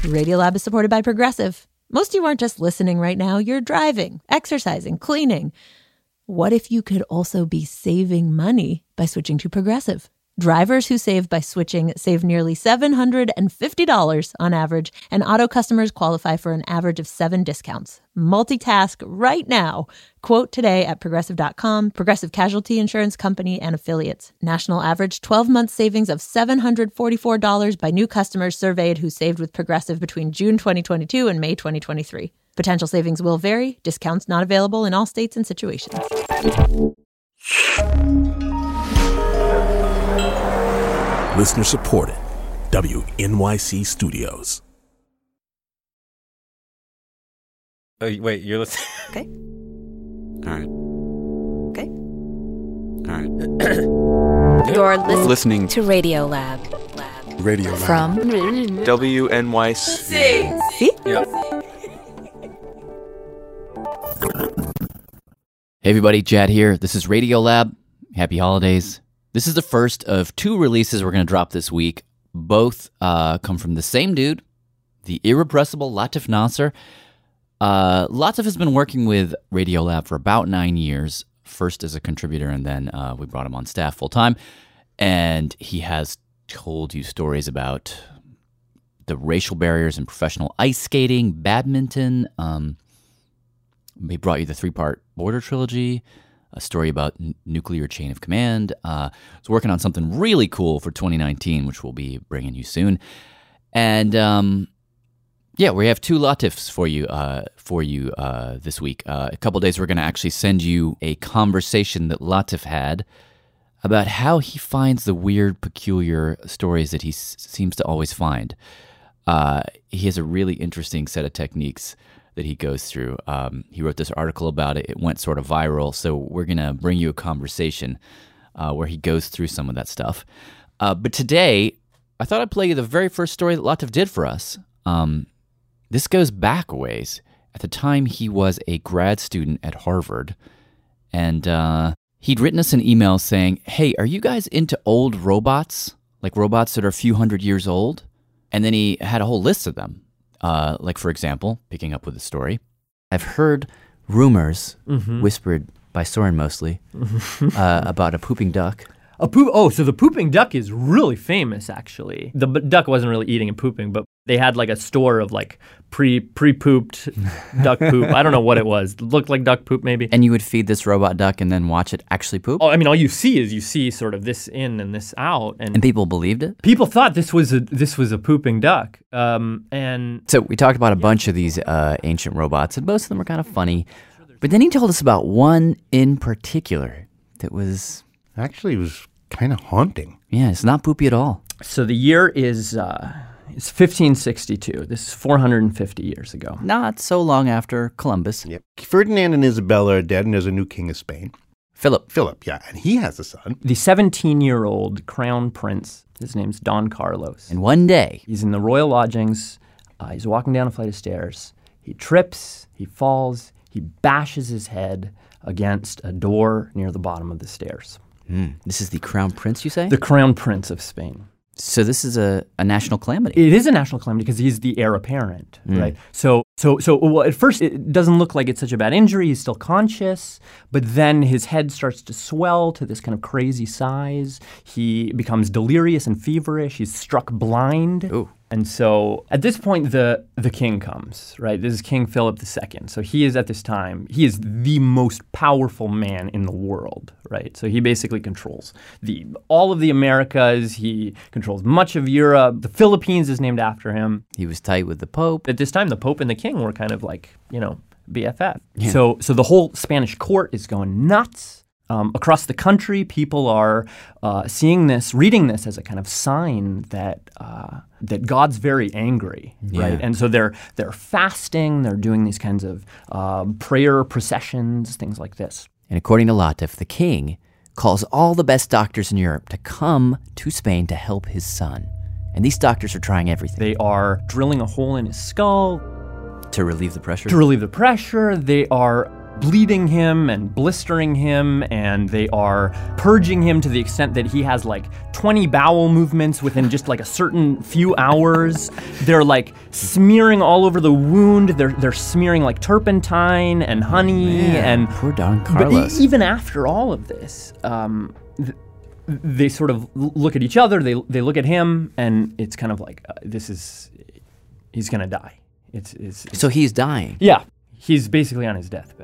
Radiolab is supported by Progressive. Most of you aren't just listening right now, you're driving, exercising, cleaning. What if you could also be saving money by switching to Progressive? Drivers who save by switching save nearly $750 on average, and auto customers qualify for an average of 7 discounts. Multitask right now. Quote today at Progressive.com. Progressive Casualty Insurance Company and Affiliates. National average 12-month savings of $744 by new customers surveyed who saved with Progressive between June 2022 and May 2023. Potential savings will vary. Discounts not available in all states and situations. Listener supported. WNYC Studios. Oh, wait, you're listening? Okay. All right. Okay. All right. You're listening to Radiolab. Radio Lab. From WNYC. See? Yep. Hey everybody, Jad here. This is Radiolab. Happy holidays. This is the first of 2 releases we're going to drop this week. Both come from the same dude, the irrepressible Latif Nasser. Latif has been working with Radiolab for about 9 years, first as a contributor, and then we brought him on staff full time. And he has told you stories about the racial barriers in professional ice skating, badminton. He brought you the 3-part Border Trilogy, a story about nuclear chain of command. I was working on something really cool for 2019, which we'll be bringing you soon. And we have 2 Latifs for you this week. A couple days, we're going to actually send you a conversation that Latif had about how he finds the weird, peculiar stories that he seems to always find. He has a really interesting set of techniques that he goes through. He wrote this article about it. It went sort of viral, so we're going to bring you a conversation where he goes through some of that stuff. But today, I thought I'd play you the very first story that Latif did for us. This goes back a ways. At the time, he was a grad student at Harvard, and he'd written us an email saying, hey, are you guys into old robots? Like robots that are a few hundred years old? And then he had a whole list of them. Like, for example, picking up with the story, I've heard rumors, whispered by Soren mostly, about a pooping duck. So the pooping duck is really famous, actually. The duck wasn't really eating and pooping, but they had like a store of like pre-pooped duck poop. I don't know what it was. It looked like duck poop, maybe. And you would feed this robot duck and then watch it actually poop? Oh, I mean, all you see sort of this in and this out. And people believed it? People thought this was a pooping duck. And so we talked about a bunch of these ancient robots, and most of them were kind of funny. But then he told us about one in particular that was... Actually, it was kind of haunting. Yeah, it's not poopy at all. So the year is 1562. This is 450 years ago. Not so long after Columbus. Yep. Ferdinand and Isabella are dead, and there's a new king of Spain. Philip, yeah, and he has a son. The 17-year-old crown prince, his name's Don Carlos. And one day, he's in the royal lodgings. He's walking down a flight of stairs. He trips, he falls, he bashes his head against a door near the bottom of the stairs. This is the crown prince, you say? The crown prince of Spain. So this is a national calamity. It is a national calamity because he's the heir apparent, right? So well, at first it doesn't look like it's such a bad injury. He's still conscious, but then his head starts to swell to this kind of crazy size. He becomes delirious and feverish. He's struck blind. Ooh. And so at this point, the king comes, right? This is King Philip II. So he is at this time, he is the most powerful man in the world, right? So he basically controls all of the Americas. He controls much of Europe. The Philippines is named after him. He was tight with the Pope. At this time, the Pope and the king were kind of like, BFF. Yeah. So the whole Spanish court is going nuts. Across the country, people are seeing this, reading this as a kind of sign that God's very angry, right? And so they're fasting, they're doing these kinds of prayer processions, things like this. And according to Latif, the king calls all the best doctors in Europe to come to Spain to help his son. And these doctors are trying everything. They are drilling a hole in his skull. To relieve the pressure? To relieve the pressure. They are bleeding him and blistering him, and they are purging him to the extent that he has like 20 bowel movements within just like a certain few hours. They're like smearing all over the wound. They're smearing like turpentine and honey. And poor Don Carlos. But even after all of this, they sort of look at each other. They look at him, and it's kind of like he's gonna die. So he's dying. Yeah, he's basically on his deathbed.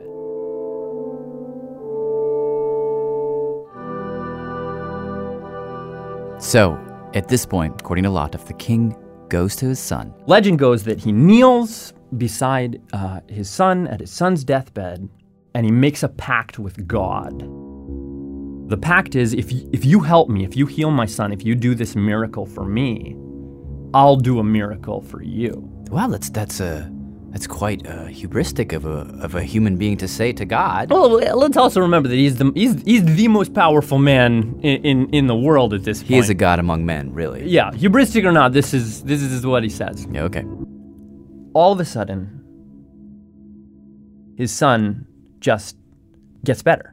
So, at this point, according to Lotte, the king goes to his son. Legend goes that he kneels beside his son at his son's deathbed, and he makes a pact with God. The pact is, if you help me, if you heal my son, if you do this miracle for me, I'll do a miracle for you. Wow, that's quite hubristic of a human being to say to God. Well, let's also remember that he's the most powerful man in the world at this point. He is a god among men, really. Yeah, hubristic or not, this is what he says. Yeah, okay. All of a sudden, his son just gets better.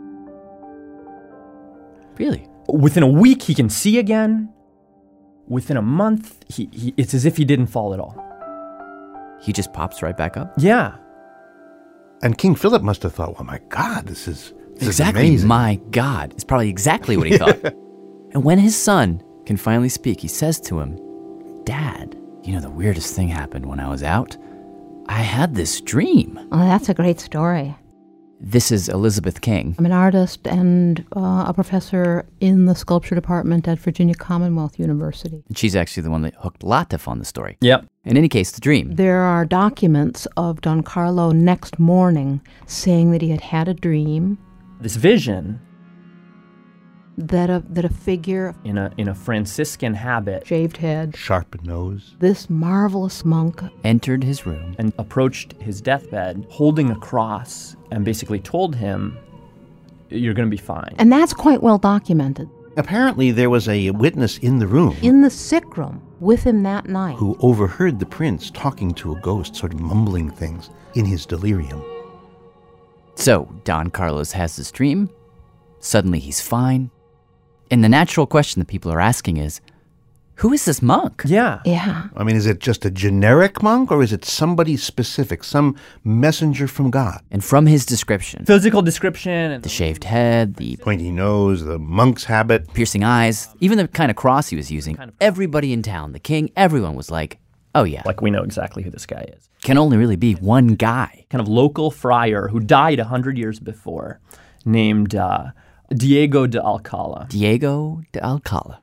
Really? Within a week, he can see again. Within a month, it's as if he didn't fall at all. He just pops right back up? Yeah. And King Philip must have thought, well, my God, this is Exactly, amazing. my God. It's probably exactly what he thought. And when his son can finally speak, he says to him, Dad, the weirdest thing happened when I was out. I had this dream. Oh, that's a great story. This is Elizabeth King. I'm an artist and a professor in the sculpture department at Virginia Commonwealth University. And she's actually the one that hooked Lotte on the story. Yep. In any case, the dream. There are documents of Don Carlo next morning saying that he had had a dream. This vision That a figure, in a Franciscan habit, shaved head, Sharp nose. this marvelous monk, Entered his room. and approached his deathbed holding a cross and basically told him, you're going to be fine. and that's quite well documented. Apparently, there was a witness in the room In the sick room with him that night. who overheard the prince talking to a ghost, sort of mumbling things in his delirium. So, Don Carlos has this dream. Suddenly he's fine. And the natural question that people are asking is, who is this monk? Yeah. Yeah. I mean, is it just a generic monk, or is it somebody specific, some messenger from God? And from his description, Physical description. And the shaved head, the Pointy nose, the monk's habit. piercing eyes, even the kind of cross he was using, everybody in town, the king, everyone was like, oh yeah, like, we know exactly who this guy is. can only really be one guy. Kind of local friar who died 100 years before, named Diego de Alcala. Diego de Alcala.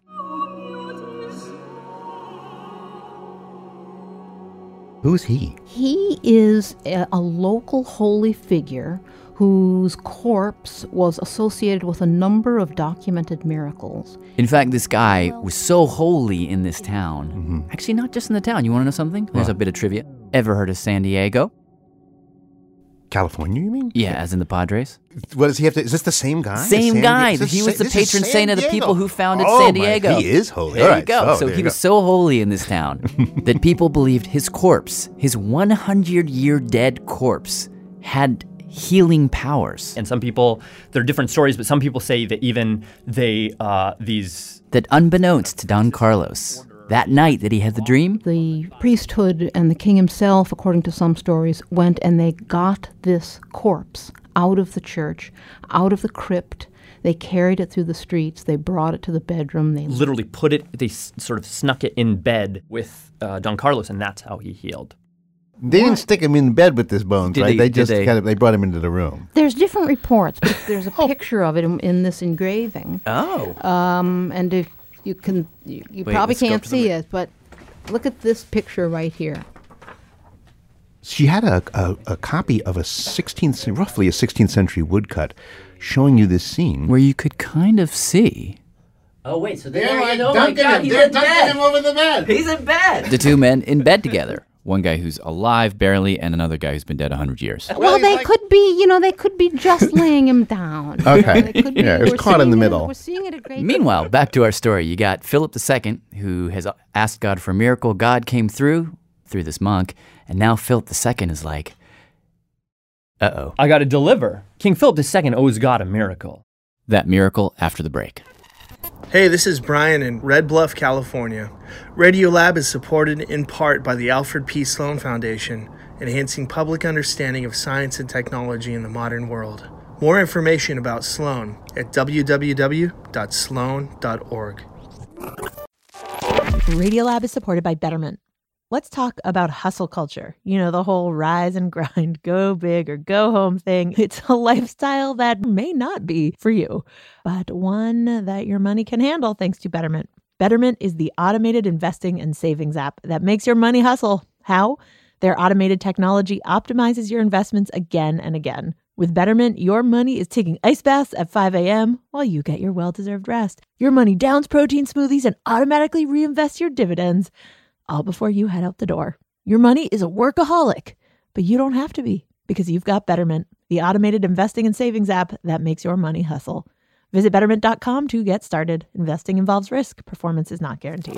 Who's he? He is a local holy figure whose corpse was associated with a number of documented miracles. In fact, this guy was so holy in this town. Mm-hmm. Actually, not just in the town. You want to know something? There's a bit of trivia. Ever heard of San Diego? California, you mean? Yeah, as in the Padres. What does he have to? Is this the same guy? Same San guy. Diego? He was the This is patron San saint of the Diego. people who founded Oh, San my- Diego. he is holy. There All you right. go. Oh, So there he you was go. so holy in this town that people believed his corpse, his 100-year dead corpse, had healing powers. And some people, there are different stories, but some people say that even these... That unbeknownst to Don Carlos, that night that he had the dream, The priesthood and the king himself, according to some stories, went and they got this corpse out of the church, out of the crypt. They carried it through the streets. They brought it to the bedroom. They literally sort of snuck it in bed with Don Carlos, and that's how he healed. They didn't stick him in bed with his bones, Did right? they- They just did they? kind of brought him into the room. There's different reports, but there's a picture of it in this engraving. oh, And if you can, you Wait, probably let's go can't to the see it, but look at this picture right here. She had a copy of roughly a 16th century woodcut showing you this scene. where you could kind of see Oh, wait, so They're dunking him over the bed. He's in bed! the two men in bed together. One guy who's alive barely, and another guy who's been dead 100 years. Well, they could be, they could be just laying him down. Okay. They could be, Yeah, it was we're caught in seeing the it- middle. We're seeing it at great. Meanwhile, back to our story. You got Philip II, who has asked God for a miracle. God came through this monk, and now Philip II is like, Uh-oh. I got to deliver. King Philip II owes God a miracle. That miracle after the break. Hey, this is Brian in Red Bluff, California. Radiolab is supported in part by the Alfred P. Sloan Foundation, enhancing public understanding of science and technology in the modern world. More information about Sloan at www.sloan.org. Radiolab is supported by Betterment. Let's talk about hustle culture. You know, the whole rise and grind, go big or go home thing. It's a lifestyle that may not be for you, but one that your money can handle thanks to Betterment. Betterment is the automated investing and savings app that makes your money hustle. How? Their automated technology optimizes your investments again and again. With Betterment, your money is taking ice baths at 5 a.m. while you get your well-deserved rest. Your money downs protein smoothies and automatically reinvests your dividends, all before you head out the door. Your money is a workaholic, but you don't have to be, because you've got Betterment, the automated investing and savings app that makes your money hustle. Visit Betterment.com to get started. Investing involves risk. Performance is not guaranteed.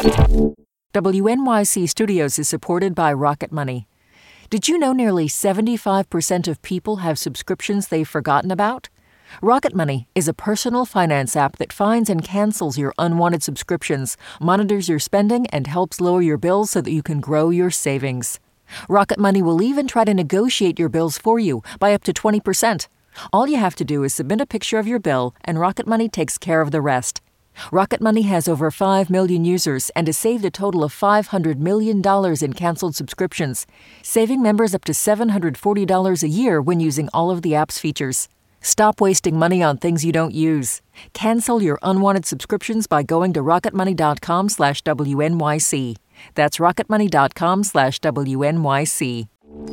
WNYC Studios is supported by Rocket Money. Did you know nearly 75% of people have subscriptions they've forgotten about? Rocket Money is a personal finance app that finds and cancels your unwanted subscriptions, monitors your spending, and helps lower your bills so that you can grow your savings. Rocket Money will even try to negotiate your bills for you by up to 20%. All you have to do is submit a picture of your bill, and Rocket Money takes care of the rest. Rocket Money has over 5 million users and has saved a total of $500 million in canceled subscriptions, saving members up to $740 a year when using all of the app's features. Stop wasting money on things you don't use. Cancel your unwanted subscriptions by going to rocketmoney.com/WNYC. That's rocketmoney.com/WNYC.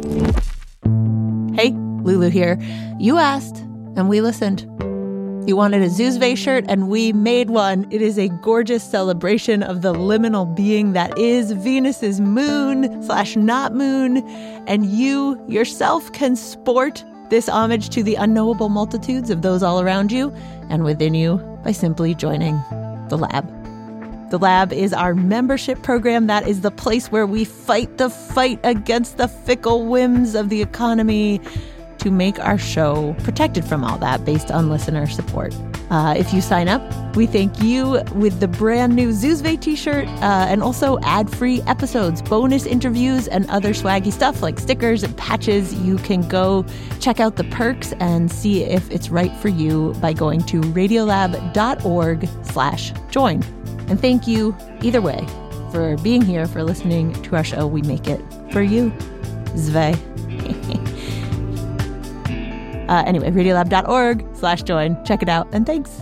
Hey, Lulu here. You asked, and we listened. You wanted a Zuzve shirt, and we made one. It is a gorgeous celebration of the liminal being that is Venus's moon/not moon, and you yourself can sport this homage to the unknowable multitudes of those all around you and within you by simply joining the Lab. The Lab is our membership program. That is the place where we fight the fight against the fickle whims of the economy to make our show protected from all that based on listener support. If you sign up, we thank you with the brand new Zuzve t-shirt and also ad-free episodes, bonus interviews, and other swaggy stuff like stickers and patches. You can go check out the perks and see if it's right for you by going to radiolab.org/join. And thank you either way for being here, for listening to our show. We make it for you. Zve. Anyway, radiolab.org/join. Check it out, and thanks.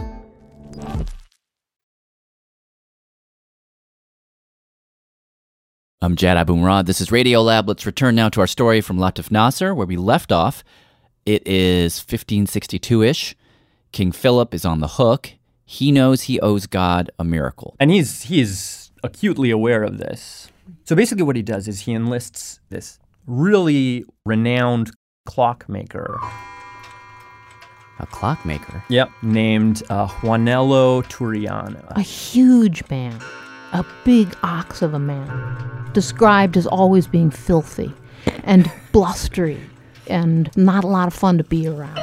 I'm Jad Abumrad. This is Radiolab. Let's return now to our story from Latif Nasser, where we left off. It is 1562-ish. King Philip is on the hook. He knows he owes God a miracle. And he's acutely aware of this. So basically what he does is he enlists this really renowned clockmaker. A clockmaker? Yep, named Juanello Turiano. A huge man, a big ox of a man, described as always being filthy and blustery and not a lot of fun to be around.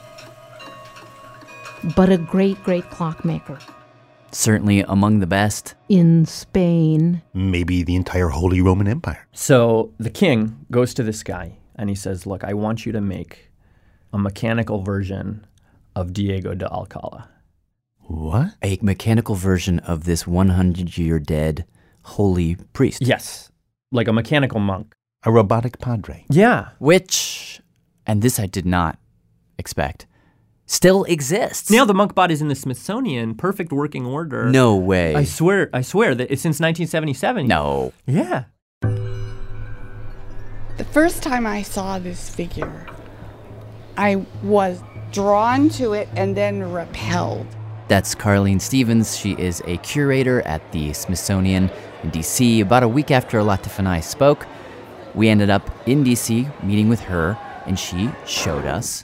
But a great, great clockmaker. Certainly among the best. In Spain. Maybe the entire Holy Roman Empire. So the king goes to this guy and he says, look, I want you to make a mechanical version of Diego de Alcala. What? A mechanical version of this 100-year dead holy priest. Yes, like a mechanical monk. A robotic padre. Yeah. Which, and this I did not expect, still exists. Now the monk bot is in the Smithsonian, perfect working order. No way. I swear that it's since 1977. No. Yeah. The first time I saw this figure, I was drawn to it and then repelled. That's Carlene Stevens. She is a curator at the Smithsonian in D.C. About a week after Latif and I spoke, we ended up in D.C. meeting with her, and she showed us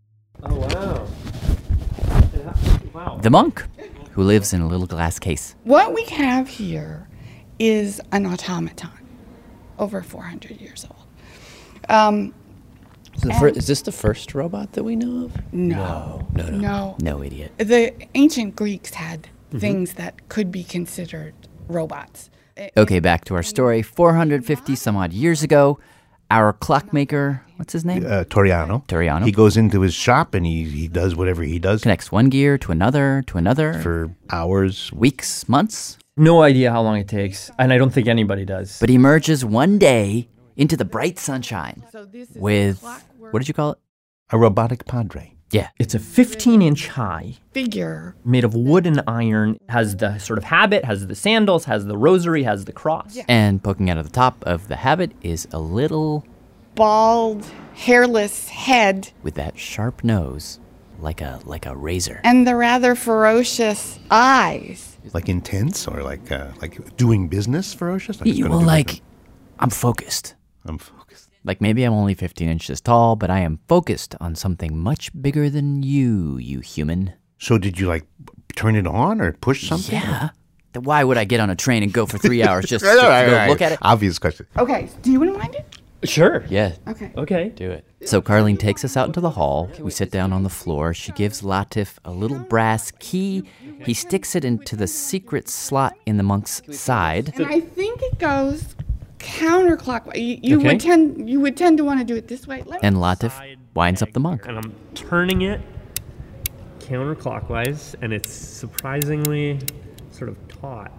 the monk who lives in a little glass case. What we have here is an automaton, over 400 years old. Is this the first robot that we know of? No. No, idiot. The ancient Greeks had things that could be considered robots. Okay, back to our story. 450 some odd years ago, our clockmaker, what's his name? Toriano. He goes into his shop and he does whatever he does. Connects one gear to another. For hours. Weeks, months. No idea how long it takes, and I don't think anybody does. But he emerges one day into the bright sunshine with, what did you call it? A robotic padre. Yeah. It's a 15-inch high figure made of wood and iron, has the sort of habit, has the sandals, has the rosary, has the cross. Yeah. And poking out of the top of the habit is a little bald, hairless head with that sharp nose, like a razor. and the rather ferocious eyes. Like intense or like doing business ferocious? Like I'm focused. I'm focused. Like maybe I'm only 15 inches tall, but I am focused on something much bigger than you human. So did you turn it on or push something? Yeah. Then why would I get on a train and go for 3 hours just to go look at it? Obvious question. Okay, do you want to wind it? Sure. Yeah. Okay. Do it. So Carlene takes us out into the hall. We sit down on the floor. She gives Latif a little brass key. He sticks it into the secret slot in the monk's side. And I think it goes counterclockwise. You would tend to want to do it this way. And Latif winds up the monk. And I'm turning it counterclockwise, and it's surprisingly sort of taut.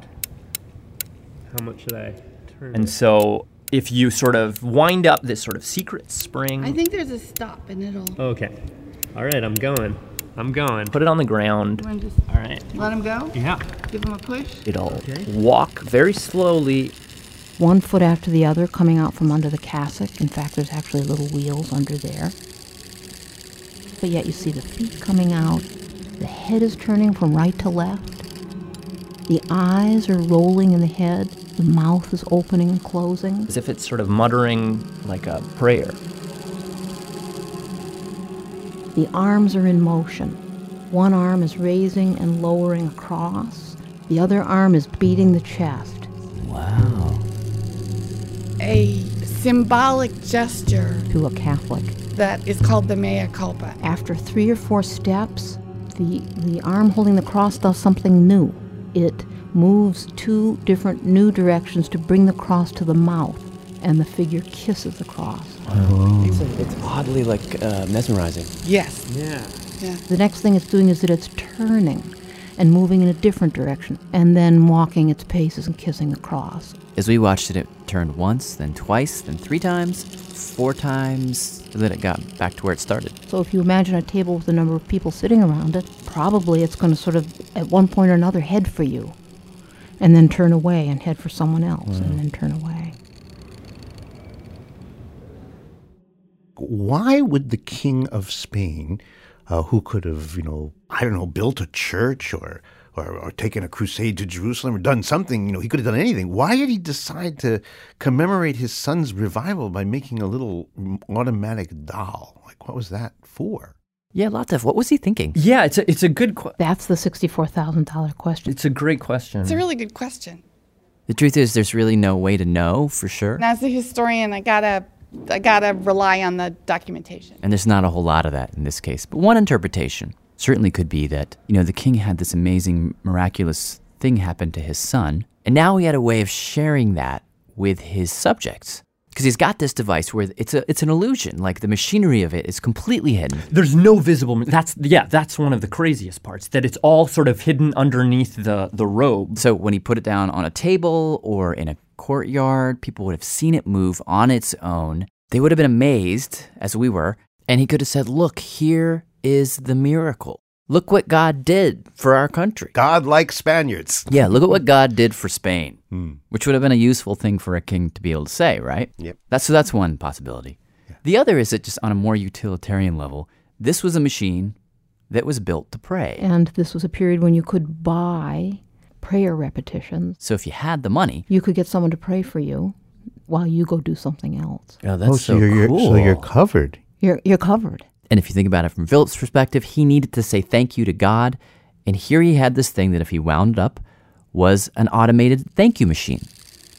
How much should I turn And it? so if you sort of wind up this sort of secret spring, I think there's a stop and it'll... Okay. All right, I'm going. Put it on the ground. All right. Let him go? Yeah. Give him a push? It'll walk very slowly. One foot after the other coming out from under the cassock. In fact, there's actually little wheels under there. But yet you see the feet coming out. The head is turning from right to left. The eyes are rolling in the head. The mouth is opening and closing. As if it's sort of muttering like a prayer. The arms are in motion. One arm is raising and lowering across. The other arm is beating the chest. Wow. A symbolic gesture To a Catholic. that is called the mea culpa. After 3 or 4 steps, the arm holding the cross does something new. It moves 2 different new directions to bring the cross to the mouth, and the figure kisses the cross. It's oddly mesmerizing. Yes. Yeah. The next thing it's doing is that it's turning and moving in a different direction, and then walking its paces and kissing the cross. As we watched it, it turned once, then twice, then 3 times, 4 times, and then it got back to where it started. So if you imagine a table with a number of people sitting around it, probably it's going to sort of, at one point or another, head for you, and then turn away and head for someone else, and then turn away. Why would the King of Spain, who could have, built a church or taken a crusade to Jerusalem or done something, he could have done anything. Why did he decide to commemorate his son's revival by making a little automatic doll? What was that for? Yeah, Latif, what was he thinking? Yeah, it's a good question. That's the $64,000 question. It's a great question. It's a really good question. The truth is, there's really no way to know for sure. And as a historian, I gotta rely on the documentation. And there's not a whole lot of that in this case. But one interpretation certainly could be that, the king had this amazing, miraculous thing happen to his son, and now he had a way of sharing that with his subjects. Because he's got this device where it's an illusion, like the machinery of it is completely hidden. There's no visible. That's one of the craziest parts, that it's all sort of hidden underneath the robe. So when he put it down on a table or in a courtyard, people would have seen it move on its own. They would have been amazed, as we were, and he could have said, look, here is the miracle. Look what God did for our country. God like Spaniards. Yeah, look at what God did for Spain, which would have been a useful thing for a king to be able to say, right? Yep. That's one possibility. Yeah. The other is that just on a more utilitarian level, this was a machine that was built to pray. And this was a period when you could buy prayer repetitions. So if you had the money, you could get someone to pray for you while you go do something else. Oh, that's so cool. So you're covered. You're covered. And if you think about it from Philip's perspective, he needed to say thank you to God. And here he had this thing that if he wound up was an automated thank you machine.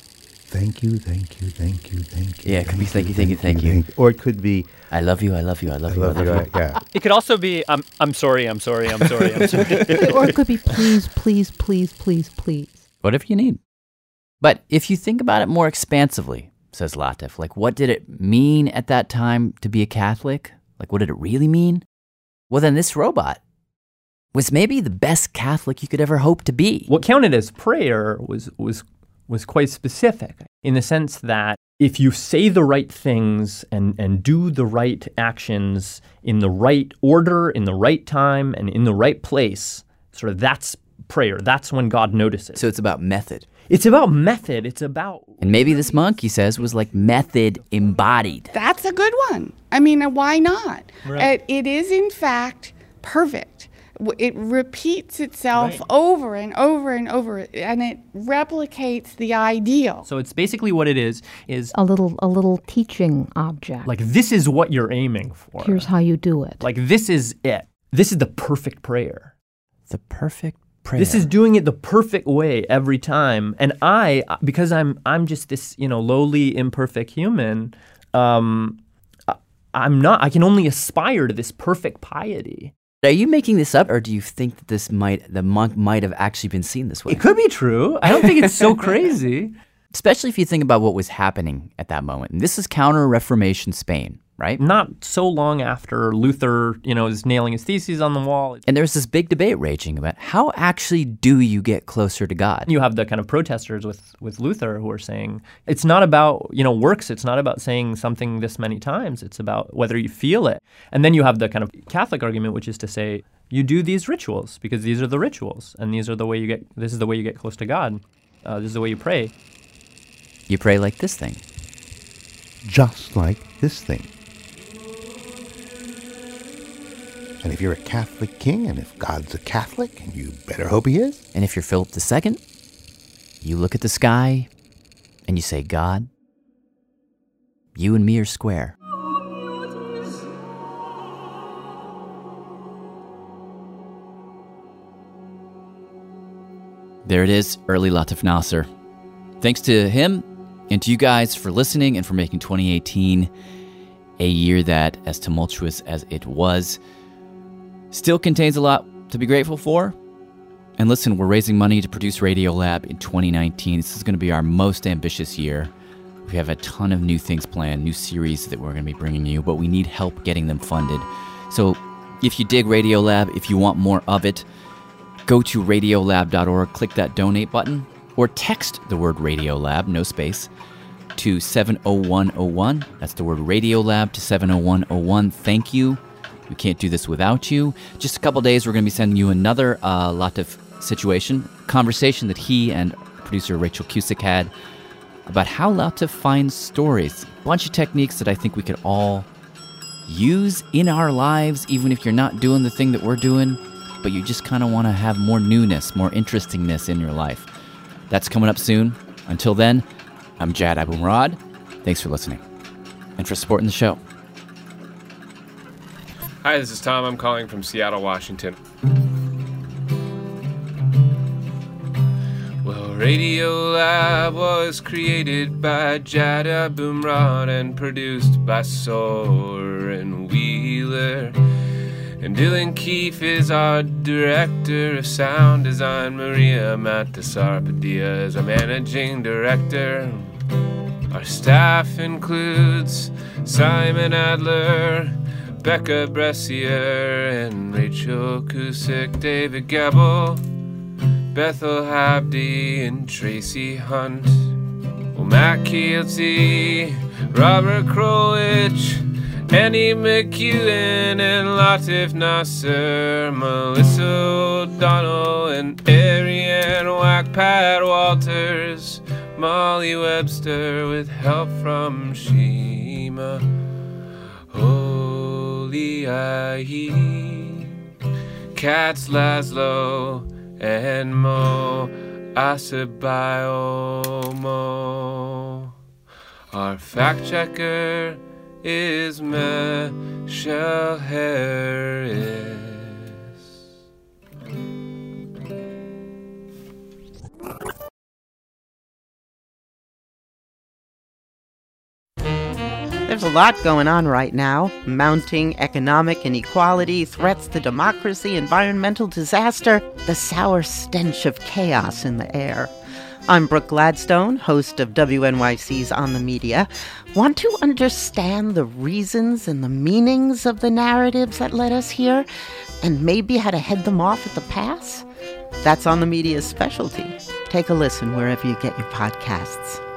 thank you, thank you, thank you, thank you. Yeah, it could be thank you. Or it could be, I love you, I love you, I love you, I love you. Yeah. It could also be, I'm sorry. Or it could be please, please, please, please, please. Whatever you need. But if you think about it more expansively, says Latif, like what did it mean at that time to be a Catholic? Like what did it really mean? Well, then this robot was maybe the best Catholic you could ever hope to be. What counted as prayer was quite specific in the sense that if you say the right things and do the right actions in the right order, in the right time, and in the right place, sort of that's prayer. That's when God notices. So it's about method. It's about method. It's about... And maybe this monk, he says, was like method embodied. That's a good one. I mean, why not? Right. It is, in fact, perfect. It repeats itself over and over and over, and it replicates the ideal. So it's basically what it is a little teaching object. like this is what you're aiming for. Here's how you do it. Like this is it. This is the perfect prayer. The perfect prayer. This is doing it the perfect way every time. And because I'm just this, lowly, imperfect human, I can only aspire to this perfect piety. Are you making this up, or do you think that the monk might have actually been seen this way? It could be true. I don't think it's so crazy. Especially if you think about what was happening at that moment. And this is counter-Reformation Spain, right? Not so long after Luther, is nailing his theses on the wall. And there's this big debate raging about how actually do you get closer to God? You have the kind of protesters with Luther who are saying it's not about, works. It's not about saying something this many times. It's about whether you feel it. And then you have the kind of Catholic argument, which is to say you do these rituals because these are the rituals, and this is the way you get close to God. This is the way you pray. You pray like this thing. Just like this thing. And if you're a Catholic king, and if God's a Catholic, and you better hope he is. And if you're Philip II, you look at the sky and you say, God, you and me are square. There it is, early Latif Nasser. Thanks to him and to you guys for listening and for making 2018 a year that, as tumultuous as it was, still contains a lot to be grateful for. And listen, we're raising money to produce Radiolab in 2019. This is going to be our most ambitious year. We have a ton of new things planned, new series that we're going to be bringing you, but we need help getting them funded. So if you dig Radiolab, if you want more of it, go to radiolab.org, click that donate button, or text the word Radiolab, no space, to 70101. That's the word Radiolab to 70101. Thank you. We can't do this without you. Just a couple days, we're going to be sending you another Latif conversation that he and producer Rachel Cusick had about how Latif finds stories. A bunch of techniques that I think we could all use in our lives, even if you're not doing the thing that we're doing, but you just kind of want to have more newness, more interestingness in your life. That's coming up soon. Until then, I'm Jad Abumrad. Thanks for listening and for supporting the show. Hi, this is Tom. I'm calling from Seattle, Washington. Well, Radiolab was created by Jad Abumrad and produced by Soren Wheeler. And Dylan Keefe is our director of sound design. Maria Matasarpadia is our managing director. Our staff includes Simon Adler, Becca Bressier, and Rachel Cusick, David Gabel, Bethel Habdi, and Tracy Hunt. Well, Matt Keelty, Robert Krolwich, Annie McEwen, and Latif Nasser, Melissa O'Donnell, and Ariane Wackpad Walters, Molly Webster with help from Shima Oliahi, Katz Laszlo, and Mo Asabayomo. Our fact checker is Michelle Harris. There's a lot going on right now. Mounting economic inequality, threats to democracy, environmental disaster, the sour stench of chaos in the air. I'm Brooke Gladstone, host of WNYC's On the Media. Want to understand the reasons and the meanings of the narratives that led us here, and maybe how to head them off at the pass? That's On the Media's specialty. Take a listen wherever you get your podcasts.